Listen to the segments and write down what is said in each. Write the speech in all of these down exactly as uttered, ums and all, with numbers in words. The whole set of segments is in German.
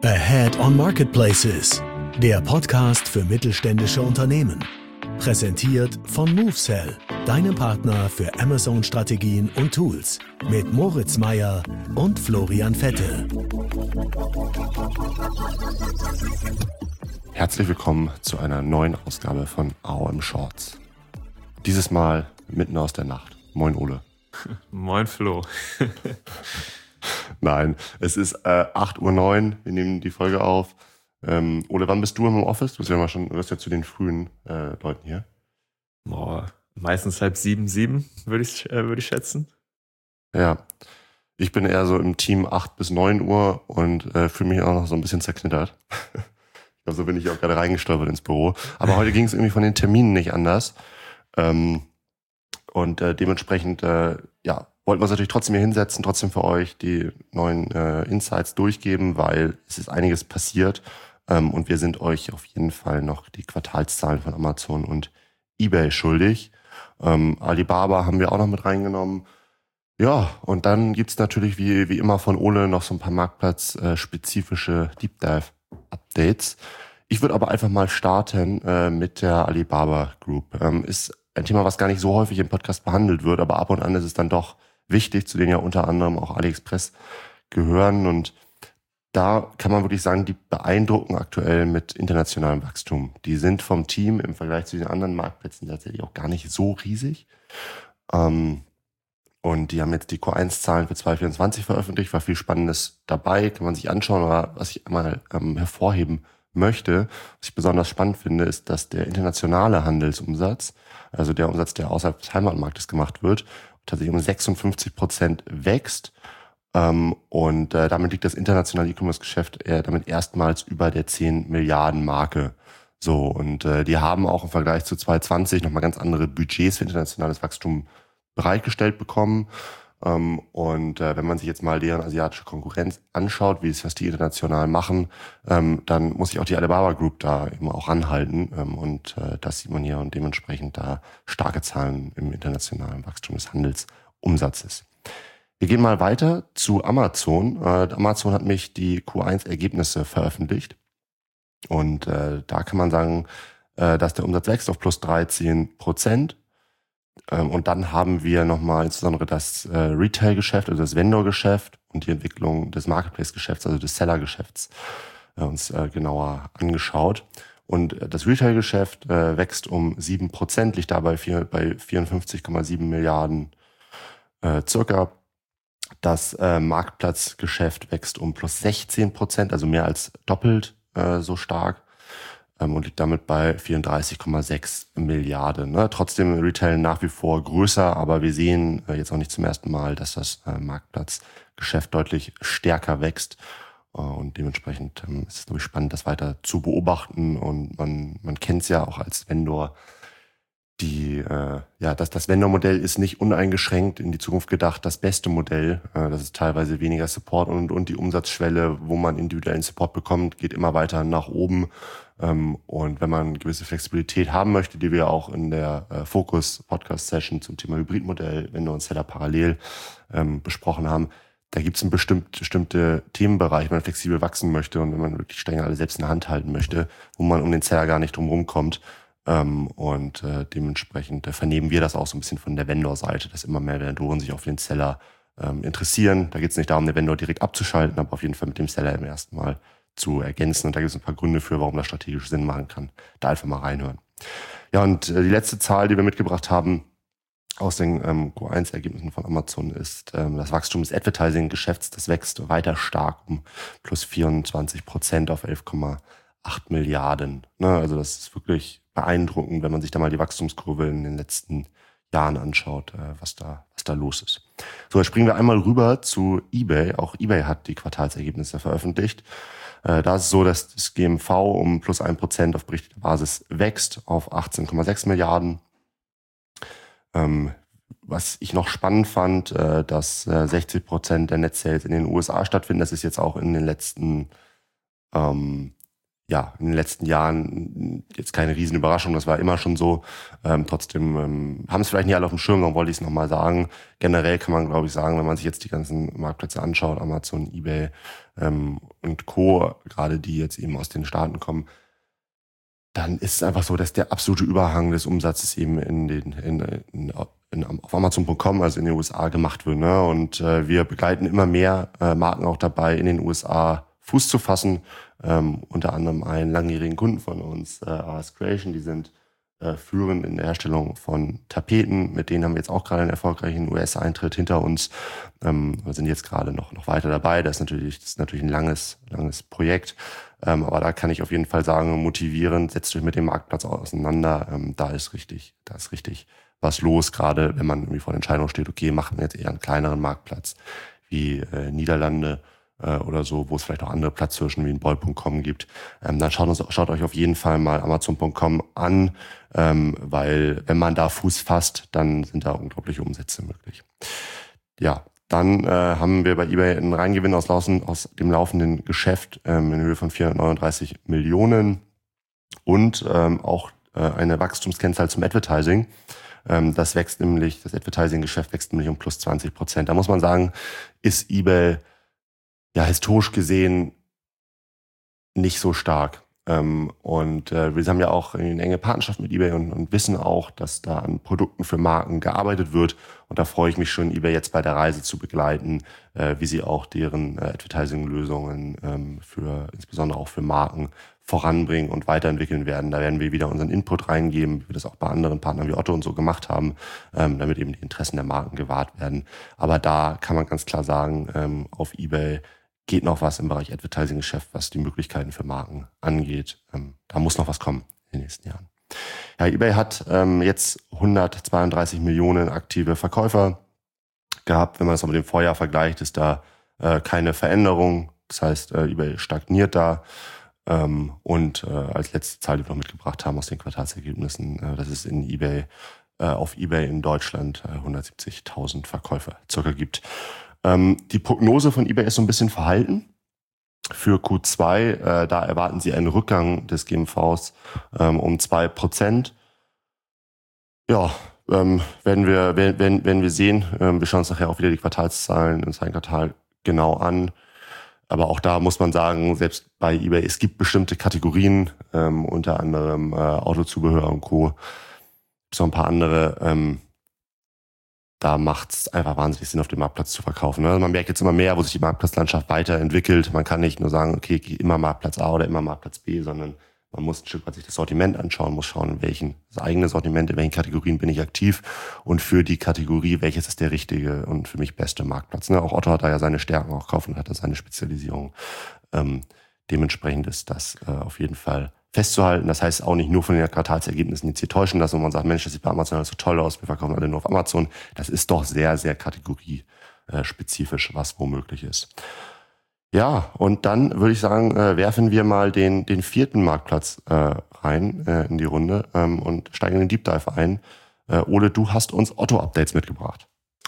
Ahead on Marketplaces, der Podcast für mittelständische Unternehmen. Präsentiert von MoveSell, deinem Partner für Amazon-Strategien und Tools. Mit Moritz Meyer und Florian Vettel. Herzlich willkommen zu einer neuen Ausgabe von A O M Shorts. Dieses Mal mitten aus der Nacht. Moin Ole. Moin Flo. Nein, es ist äh, acht Uhr neun, wir nehmen die Folge auf. Ähm, Ole, wann bist du im Office? Du bist ja, mal schon, du bist ja zu den frühen äh, Leuten hier. Boah, meistens halb sieben, sieben, würde ich, äh, würde ich schätzen. Ja, ich bin eher so im Team acht bis neun Uhr und äh, fühle mich auch noch so ein bisschen zerknittert. Ich glaube, so bin ich auch gerade reingestolpert ins Büro. Aber heute ging es irgendwie von den Terminen nicht anders. Ähm, und äh, dementsprechend, äh, ja, wollten wir uns natürlich trotzdem hier hinsetzen, trotzdem für euch die neuen äh, Insights durchgeben, weil es ist einiges passiert ähm, und wir sind euch auf jeden Fall noch die Quartalszahlen von Amazon und eBay schuldig. Ähm, Alibaba haben wir auch noch mit reingenommen. Ja, und dann gibt's natürlich wie wie immer von Ole noch so ein paar marktplatzspezifische Deep Dive Updates. Ich würde aber einfach mal starten äh, mit der Alibaba Group. Ähm, ist ein Thema, was gar nicht so häufig im Podcast behandelt wird, aber ab und an ist es dann doch wichtig, zu denen ja unter anderem auch AliExpress gehören. Und da kann man wirklich sagen, die beeindrucken aktuell mit internationalem Wachstum. Die sind vom Team im Vergleich zu den anderen Marktplätzen tatsächlich auch gar nicht so riesig. Ähm, und die haben jetzt die Q eins Zahlen für zwanzig vierundzwanzig veröffentlicht, war viel Spannendes dabei, kann man sich anschauen. Aber was ich einmal ähm, hervorheben möchte, was ich besonders spannend finde, ist, dass der internationale Handelsumsatz, also der Umsatz, der außerhalb des Heimatmarktes gemacht wird, tatsächlich um sechsundfünfzig Prozent wächst. Ähm, und äh, damit liegt das internationale E-Commerce-Geschäft äh, damit erstmals über der zehn Milliarden Marke. So, und äh, die haben auch im Vergleich zu zwanzig zwanzig nochmal ganz andere Budgets für internationales Wachstum bereitgestellt bekommen. Ähm, und äh, wenn man sich jetzt mal deren asiatische Konkurrenz anschaut, wie es was die international machen, ähm, dann muss sich auch die Alibaba Group da eben auch ranhalten. Ähm, und äh, das sieht man hier und dementsprechend da starke Zahlen im internationalen Wachstum des Handelsumsatzes. Wir gehen mal weiter zu Amazon. Äh, Amazon hat mich die Q eins Ergebnisse veröffentlicht. Und äh, da kann man sagen, äh, dass der Umsatz wächst auf plus dreizehn Prozent. Und dann haben wir nochmal insbesondere das äh, Retail-Geschäft, also das Vendor-Geschäft und die Entwicklung des Marketplace-Geschäfts, also des Seller-Geschäfts, äh, uns äh, genauer angeschaut. Und äh, das Retail-Geschäft äh, wächst um sieben Prozent, liegt dabei vier, bei vierundfünfzig Komma sieben Milliarden äh, circa. Das äh, Marktplatzgeschäft wächst um plus sechzehn Prozent, also mehr als doppelt äh, so stark. Und liegt damit bei vierunddreißig Komma sechs Milliarden. Ne? Trotzdem Retail nach wie vor größer, aber wir sehen äh, jetzt auch nicht zum ersten Mal, dass das äh, Marktplatzgeschäft deutlich stärker wächst. Äh, und dementsprechend ähm, ist es, glaube ich, spannend, das weiter zu beobachten. Und man, man kennt es ja auch als Vendor. Die, äh, ja, das, das Vendor-Modell ist nicht uneingeschränkt in die Zukunft gedacht das beste Modell. Äh, das ist teilweise weniger Support und, und die Umsatzschwelle, wo man individuellen Support bekommt, geht immer weiter nach oben. Ähm, und wenn man gewisse Flexibilität haben möchte, die wir auch in der äh, Focus-Podcast-Session zum Thema Hybridmodell, Vendor und Seller parallel ähm, besprochen haben, da gibt es einen bestimmt, bestimmte Themenbereich, wenn man flexibel wachsen möchte und wenn man wirklich Stränge alle selbst in der Hand halten möchte, wo man um den Seller gar nicht drum rumkommt. Ähm, und äh, dementsprechend äh, vernehmen wir das auch so ein bisschen von der Vendor-Seite, dass immer mehr Vendoren sich auf den Seller ähm, interessieren. Da geht es nicht darum, den Vendor direkt abzuschalten, aber auf jeden Fall mit dem Seller im ersten Mal zu ergänzen. Und da gibt es ein paar Gründe für, warum das strategisch Sinn machen kann. Da einfach mal reinhören. Ja, und äh, die letzte Zahl, die wir mitgebracht haben aus den ähm, Q eins Ergebnissen von Amazon ist ähm, das Wachstum des Advertising-Geschäfts. Das wächst weiter stark um plus vierundzwanzig Prozent auf elf Komma acht Milliarden. Ne? Also das ist wirklich beeindruckend, wenn man sich da mal die Wachstumskurve in den letzten Jahren anschaut, äh, was da was da los ist. So, jetzt springen wir einmal rüber zu eBay. Auch eBay hat die Quartalsergebnisse veröffentlicht. Äh, da ist es so, dass das G M V um plus ein Prozent auf berichteter Basis wächst auf achtzehn Komma sechs Milliarden. Ähm, was ich noch spannend fand, äh, dass äh, sechzig Prozent der Net Sales in den U S A stattfinden. Das ist jetzt auch in den letzten ähm, ja, in den letzten Jahren jetzt keine Riesenüberraschung, das war immer schon so. Ähm, trotzdem ähm, haben es vielleicht nicht alle auf dem Schirm, dann wollte ich es nochmal sagen. Generell kann man, glaube ich, sagen, wenn man sich jetzt die ganzen Marktplätze anschaut, Amazon, eBay ähm, und Co., gerade die jetzt eben aus den Staaten kommen, dann ist es einfach so, dass der absolute Überhang des Umsatzes eben in den in, in, in, auf Amazon Punkt com, also in den U S A, gemacht wird. Ne? Und äh, wir begleiten immer mehr äh, Marken auch dabei, in den U S A Fuß zu fassen. Ähm, unter anderem einen langjährigen Kunden von uns, äh, R S Creation, die sind äh, führend in der Herstellung von Tapeten. Mit denen haben wir jetzt auch gerade einen erfolgreichen U S-Eintritt hinter uns. Ähm, wir sind jetzt gerade noch noch weiter dabei. Das ist natürlich, das ist natürlich ein langes langes Projekt. Ähm, aber da kann ich auf jeden Fall sagen, motivierend, setzt euch mit dem Marktplatz auseinander. Ähm, da ist richtig, da ist richtig was los, gerade wenn man irgendwie vor der Entscheidung steht, okay, machen wir jetzt eher einen kleineren Marktplatz wie äh, Niederlande äh, oder so, wo es vielleicht auch andere Platzhirschen wie in Boll Punkt com gibt. Ähm, dann schaut, uns, schaut euch auf jeden Fall mal Amazon Punkt com an, ähm, weil wenn man da Fuß fasst, dann sind da unglaubliche Umsätze möglich. Ja, dann äh, haben wir bei eBay einen Reingewinn aus, laufen, aus dem laufenden Geschäft ähm, in Höhe von vierhundertneununddreißig Millionen und ähm, auch äh, eine Wachstumskennzahl zum Advertising. Ähm, das wächst nämlich, das Advertising-Geschäft wächst nämlich um plus zwanzig Prozent. Da muss man sagen, ist eBay ja historisch gesehen nicht so stark. Ähm, und äh, wir haben ja auch eine enge Partnerschaft mit eBay und, und wissen auch, dass da an Produkten für Marken gearbeitet wird. Und da freue ich mich schon, eBay jetzt bei der Reise zu begleiten, äh, wie sie auch deren äh, Advertising-Lösungen ähm, für, insbesondere auch für Marken voranbringen und weiterentwickeln werden. Da werden wir wieder unseren Input reingeben, wie wir das auch bei anderen Partnern wie Otto und so gemacht haben, ähm, damit eben die Interessen der Marken gewahrt werden. Aber da kann man ganz klar sagen, ähm, auf eBay geht noch was im Bereich Advertising-Geschäft, was die Möglichkeiten für Marken angeht. Ähm, da muss noch was kommen in den nächsten Jahren. Ja, eBay hat ähm, jetzt hundertzweiunddreißig Millionen aktive Verkäufer gehabt. Wenn man das mit dem Vorjahr vergleicht, ist da äh, keine Veränderung. Das heißt, äh, eBay stagniert da. Ähm, und äh, als letzte Zahl, die wir noch mitgebracht haben aus den Quartalsergebnissen, äh, das ist in eBay, äh, auf eBay in Deutschland äh, hundertsiebzigtausend Verkäufer circa gibt. Ähm, die Prognose von eBay ist so ein bisschen verhalten. Für Q zwei, äh, da erwarten sie einen Rückgang des G M Vs ähm, um zwei Prozent. Ja, ähm, werden wir, werden, werden, werden wir sehen. Ähm, wir schauen uns nachher auch wieder die Quartalszahlen im zweiten Quartal genau an. Aber auch da muss man sagen, selbst bei eBay, es gibt bestimmte Kategorien, ähm, unter anderem äh, Autozubehör und Co. So ein paar andere, ähm, da macht es einfach wahnsinnig Sinn, auf dem Marktplatz zu verkaufen. Also man merkt jetzt immer mehr, wo sich die Marktplatzlandschaft weiterentwickelt. Man kann nicht nur sagen, okay, immer Marktplatz A oder immer Marktplatz B, sondern man muss ein Stück weit sich das Sortiment anschauen, muss schauen, in welchen, das eigene Sortiment, in welchen Kategorien bin ich aktiv und für die Kategorie, welches ist der richtige und für mich beste Marktplatz. Ne? Auch Otto hat da ja seine Stärken auch kaufen und hat da seine Spezialisierung. Ähm, dementsprechend ist das äh, auf jeden Fall festzuhalten. Das heißt auch nicht nur von den Quartalsergebnissen jetzt hier täuschen lassen, wo man sagt, Mensch, das sieht bei Amazon alles so toll aus, wir verkaufen alle nur auf Amazon. Das ist doch sehr, sehr kategoriespezifisch, was womöglich ist. Ja, und dann würde ich sagen, äh, werfen wir mal den, den vierten Marktplatz äh, rein äh, in die Runde ähm, und steigen in den Deep Dive ein. Äh, Ole, du hast uns Otto-Updates mitgebracht.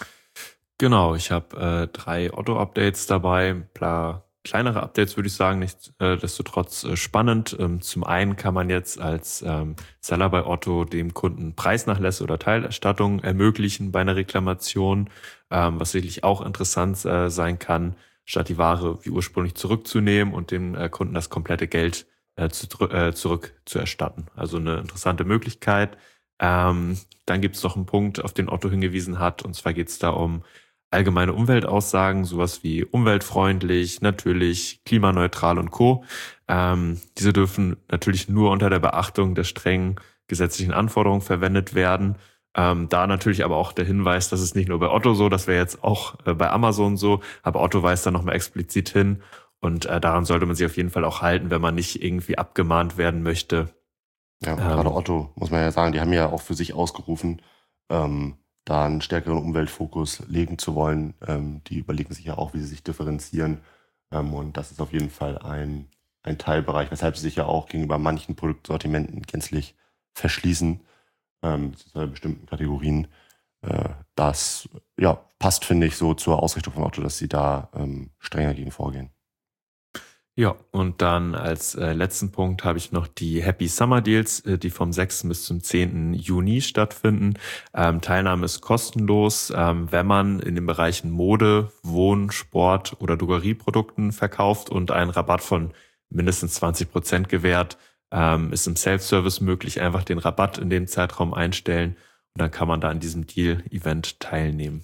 Genau, ich habe äh, drei Otto-Updates dabei, ein paar kleinere Updates würde ich sagen, nichtsdestotrotz äh, spannend. Ähm, zum einen kann man jetzt als ähm, Seller bei Otto dem Kunden Preisnachlässe oder Teilerstattungen ermöglichen bei einer Reklamation, ähm, was sicherlich auch interessant äh, sein kann, statt die Ware wie ursprünglich zurückzunehmen und dem äh, Kunden das komplette Geld äh, zu, äh, zurück zu erstatten. Also eine interessante Möglichkeit. Ähm, dann gibt es noch einen Punkt, auf den Otto hingewiesen hat, und zwar geht es da um allgemeine Umweltaussagen, sowas wie umweltfreundlich, natürlich, klimaneutral und Co. Ähm, diese dürfen natürlich nur unter der Beachtung der strengen gesetzlichen Anforderungen verwendet werden. Ähm, da natürlich aber auch der Hinweis, dass es nicht nur bei Otto so, das wäre jetzt auch äh, bei Amazon so, aber Otto weist da nochmal explizit hin und äh, daran sollte man sich auf jeden Fall auch halten, wenn man nicht irgendwie abgemahnt werden möchte. Ja, ähm, gerade Otto, muss man ja sagen, die haben ja auch für sich ausgerufen, ähm, da einen stärkeren Umweltfokus legen zu wollen. Ähm, die überlegen sich ja auch, wie sie sich differenzieren. Ähm, und das ist auf jeden Fall ein, ein Teilbereich, weshalb sie sich ja auch gegenüber manchen Produktsortimenten gänzlich verschließen, ähm, beziehungsweise bestimmten Kategorien. Äh, das ja, passt, finde ich, so zur Ausrichtung von Otto, dass sie da ähm, strenger gegen vorgehen. Ja, und dann als äh, letzten Punkt habe ich noch die Happy Summer Deals, äh, die vom sechsten bis zum zehnten Juni stattfinden. Ähm, Teilnahme ist kostenlos, ähm, wenn man in den Bereichen Mode, Wohn-, Sport- oder Drogerieprodukten verkauft und einen Rabatt von mindestens zwanzig Prozent gewährt. Ähm, ist im Self-Service möglich, einfach den Rabatt in dem Zeitraum einstellen und dann kann man da an diesem Deal-Event teilnehmen.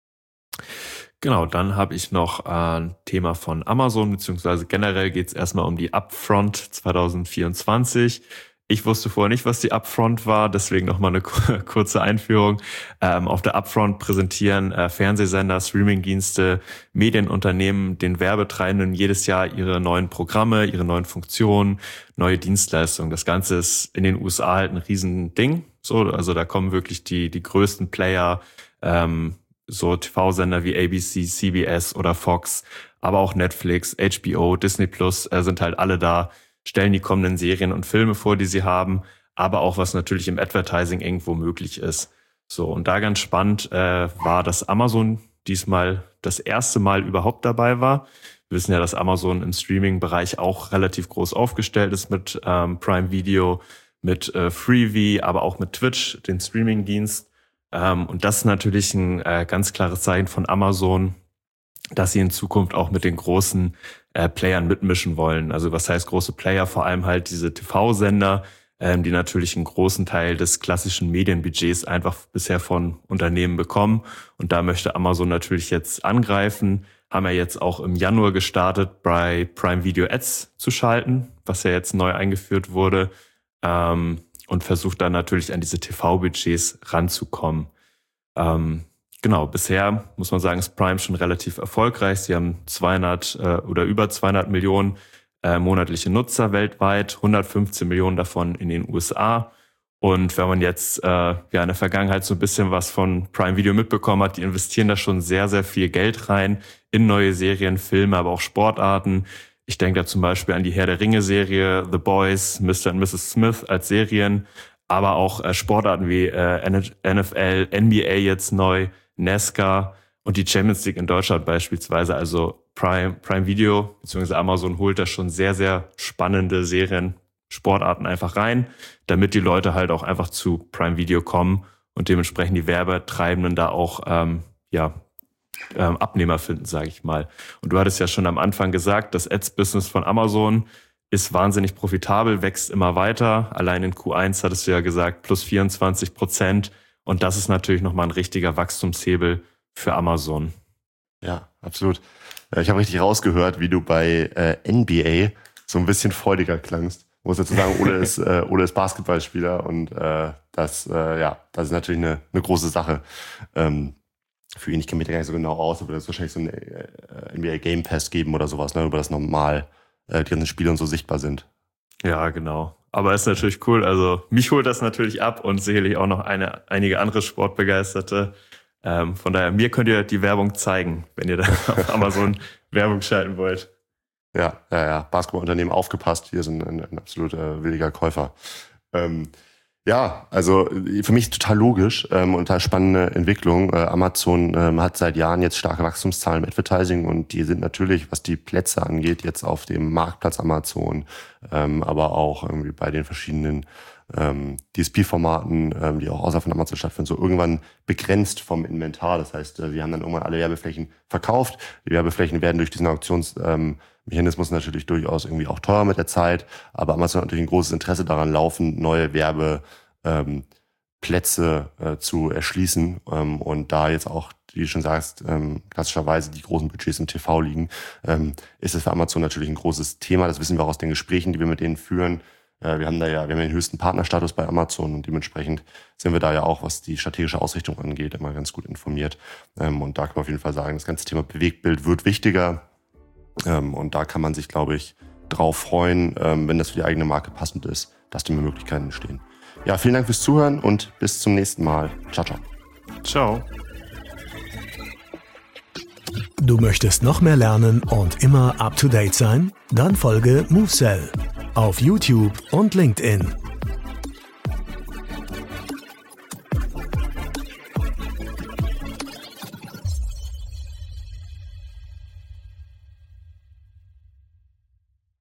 Genau, dann habe ich noch ein Thema von Amazon, beziehungsweise generell geht es erstmal um die Upfront zwanzig vierundzwanzig. Ich wusste vorher nicht, was die Upfront war, deswegen nochmal eine kurze Einführung. Ähm, auf der Upfront präsentieren äh, Fernsehsender, Streamingdienste, Medienunternehmen den Werbetreibenden jedes Jahr ihre neuen Programme, ihre neuen Funktionen, neue Dienstleistungen. Das Ganze ist in den U S A halt ein Riesending. So, also da kommen wirklich die die größten Player, ähm, so T V-Sender wie A B C, C B S oder Fox, aber auch Netflix, H B O, Disney Plus äh, sind halt alle da, stellen die kommenden Serien und Filme vor, die sie haben, aber auch was natürlich im Advertising irgendwo möglich ist. So, und da ganz spannend äh, war, dass Amazon diesmal das erste Mal überhaupt dabei war. Wir wissen ja, dass Amazon im Streaming-Bereich auch relativ groß aufgestellt ist mit ähm, Prime Video, mit äh, Freevee, aber auch mit Twitch, den Streaming-Dienst. Ähm, und das ist natürlich ein äh, ganz klares Zeichen von Amazon, dass sie in Zukunft auch mit den großen äh, Playern mitmischen wollen. Also was heißt große Player? Vor allem halt diese T V-Sender, ähm, die natürlich einen großen Teil des klassischen Medienbudgets einfach bisher von Unternehmen bekommen. Und da möchte Amazon natürlich jetzt angreifen. Haben ja jetzt auch im Januar gestartet, bei Prime Video Ads zu schalten, was ja jetzt neu eingeführt wurde. Ähm, und versucht dann natürlich an diese T V-Budgets ranzukommen. Ähm, genau, bisher muss man sagen, ist Prime schon relativ erfolgreich. Sie haben zweihundert äh, oder über zweihundert Millionen äh, monatliche Nutzer weltweit, hundertfünfzehn Millionen davon in den U S A. Und wenn man jetzt äh, ja in der Vergangenheit so ein bisschen was von Prime Video mitbekommen hat, die investieren da schon sehr, sehr viel Geld rein in neue Serien, Filme, aber auch Sportarten. Ich denke da zum Beispiel an die Herr der Ringe-Serie, The Boys, Mister und Misses Smith als Serien, aber auch äh, Sportarten wie äh, N F L, N B A jetzt neu, NASCAR und die Champions League in Deutschland beispielsweise. Also Prime, Prime Video bzw. Amazon holt da schon sehr, sehr spannende Serien, Sportarten einfach rein, damit die Leute halt auch einfach zu Prime Video kommen und dementsprechend die Werbetreibenden da auch ähm, ja Ähm, Abnehmer finden, sage ich mal. Und du hattest ja schon am Anfang gesagt, das Ads-Business von Amazon ist wahnsinnig profitabel, wächst immer weiter. Allein in Q eins hattest du ja gesagt, plus vierundzwanzig Prozent. Und das ist natürlich nochmal ein richtiger Wachstumshebel für Amazon. Ja, absolut. Ich habe richtig rausgehört, wie du bei äh, N B A so ein bisschen freudiger klangst. Ich muss dazu sagen, Ole ist, äh, Ole ist Basketballspieler und äh, das, äh, ja, das ist natürlich eine, eine große Sache. Ähm, Für ihn, ich kenne mich da gar nicht so genau aus, aber das ist wahrscheinlich so ein äh, N B A Game Pass geben oder sowas, ne, über das normal äh, die ganzen Spiele und so sichtbar sind. Ja, genau. Aber ist natürlich cool. Also mich holt das natürlich ab und sicherlich auch noch eine, einige andere Sportbegeisterte. Ähm, von daher, mir könnt ihr die Werbung zeigen, wenn ihr da auf Amazon Werbung schalten wollt. Ja, ja, ja. Basketballunternehmen aufgepasst. Wir sind ein, ein absolut äh, williger Käufer. Ähm, Ja, also für mich total logisch ähm, und total spannende Entwicklung. Äh, Amazon ähm, hat seit Jahren jetzt starke Wachstumszahlen im Advertising und die sind natürlich, was die Plätze angeht, jetzt auf dem Marktplatz Amazon, ähm, aber auch irgendwie bei den verschiedenen ähm, D S P-Formaten, ähm, die auch außerhalb von Amazon stattfinden, so irgendwann begrenzt vom Inventar. Das heißt, äh, wir haben dann irgendwann alle Werbeflächen verkauft. Die Werbeflächen werden durch diesen Auktions ähm, Mechanismus natürlich durchaus irgendwie auch teuer mit der Zeit, aber Amazon hat natürlich ein großes Interesse daran, laufend neue Werbeplätze ähm, äh, zu erschließen ähm, und da jetzt auch, wie du schon sagst, ähm, klassischerweise die großen Budgets im T V liegen, ähm, ist es für Amazon natürlich ein großes Thema. Das wissen wir auch aus den Gesprächen, die wir mit denen führen. Äh, wir haben da ja, wir haben ja den höchsten Partnerstatus bei Amazon und dementsprechend sind wir da ja auch, was die strategische Ausrichtung angeht, immer ganz gut informiert. Ähm, und da kann man auf jeden Fall sagen, das ganze Thema Bewegtbild wird wichtiger. Ähm, und da kann man sich, glaube ich, drauf freuen, ähm, wenn das für die eigene Marke passend ist, dass die Möglichkeiten entstehen. Ja, vielen Dank fürs Zuhören und bis zum nächsten Mal. Ciao, ciao. Ciao. Du möchtest noch mehr lernen und immer up to date sein? Dann folge MoveSell auf YouTube und LinkedIn.